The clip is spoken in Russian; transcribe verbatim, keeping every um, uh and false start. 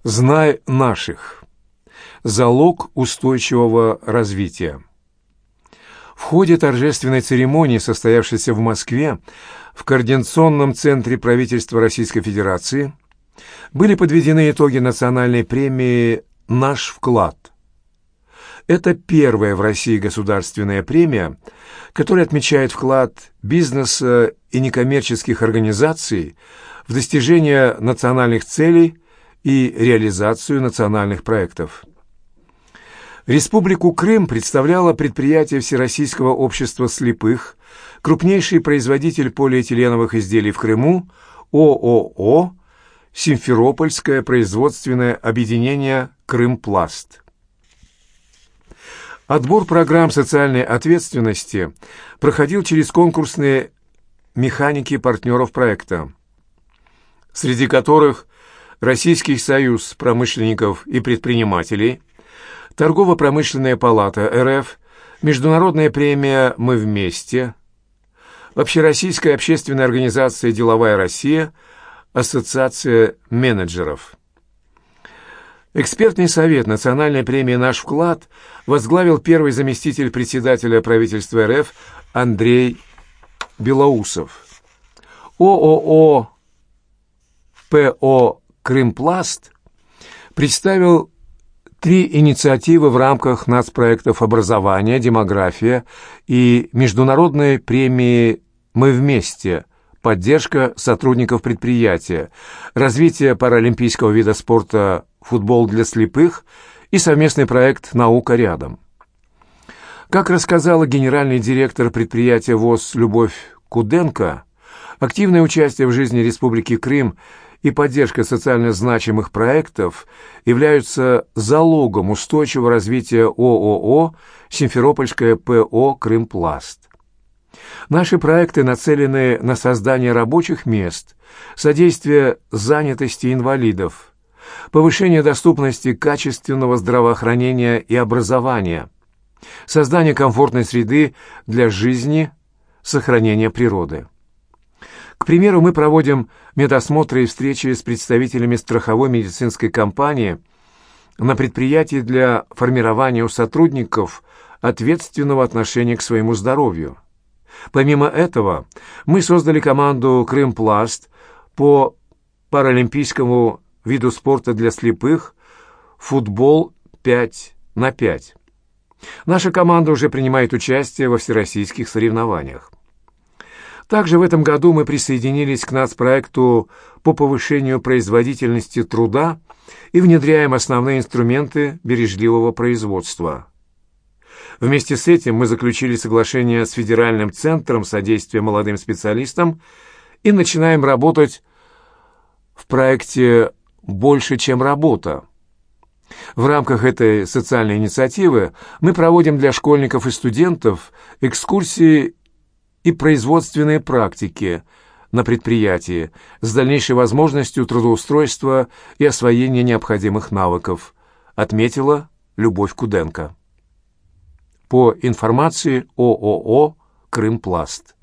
Знай наших. Залог устойчивого развития. В ходе торжественной церемонии, состоявшейся в Москве, в Координационном центре правительства Российской Федерации, были подведены итоги национальной премии «Наш вклад». Это первая в России государственная премия, которая отмечает вклад бизнеса и некоммерческих организаций в достижение национальных целей и реализацию национальных проектов. Республику Крым представляло предприятие Всероссийского общества слепых, крупнейший производитель полиэтиленовых изделий в Крыму, ООО «Симферопольское производственное объединение «Крымпласт». Отбор программ социальной ответственности проходил через конкурсные механики партнеров проекта, среди которых Российский союз промышленников и предпринимателей, Торгово-промышленная палата РФ, Международная премия «Мы вместе», Общероссийская общественная организация «Деловая Россия», Ассоциация менеджеров. Экспертный совет Национальной премии «Наш вклад» возглавил первый заместитель председателя правительства РФ Андрей Белоусов. ООО ПО «Крымпласт» представил три инициативы в рамках нацпроектов «Образование», «Демография» и Международной премии «Мы вместе», поддержка сотрудников предприятия, развитие паралимпийского вида спорта «Футбол для слепых» и совместный проект «Наука рядом». Как рассказала генеральный директор предприятия ВОС Любовь Куденко, активное участие в жизни Республики Крым и поддержка социально значимых проектов являются залогом устойчивого развития ООО «Симферопольское ПО «Крымпласт». Наши проекты нацелены на создание рабочих мест, содействие занятости инвалидов, повышение доступности качественного здравоохранения и образования, создание комфортной среды для жизни, сохранения природы. К примеру, мы проводим медосмотры и встречи с представителями страховой медицинской компании на предприятии для формирования у сотрудников ответственного отношения к своему здоровью. Помимо этого, мы создали команду «Крымпласт» по паралимпийскому виду спорта для слепых «Футбол пять на пять». Наша команда уже принимает участие во всероссийских соревнованиях. Также в этом году мы присоединились к нацпроекту по повышению производительности труда и внедряем основные инструменты бережливого производства. Вместе с этим мы заключили соглашение с Федеральным центром содействия молодым специалистам и начинаем работать в проекте «Больше, чем работа». В рамках этой социальной инициативы мы проводим для школьников и студентов экскурсии и производственные практики на предприятии с дальнейшей возможностью трудоустройства и освоения необходимых навыков, отметила Любовь Куденко. По информации ООО «Крымпласт».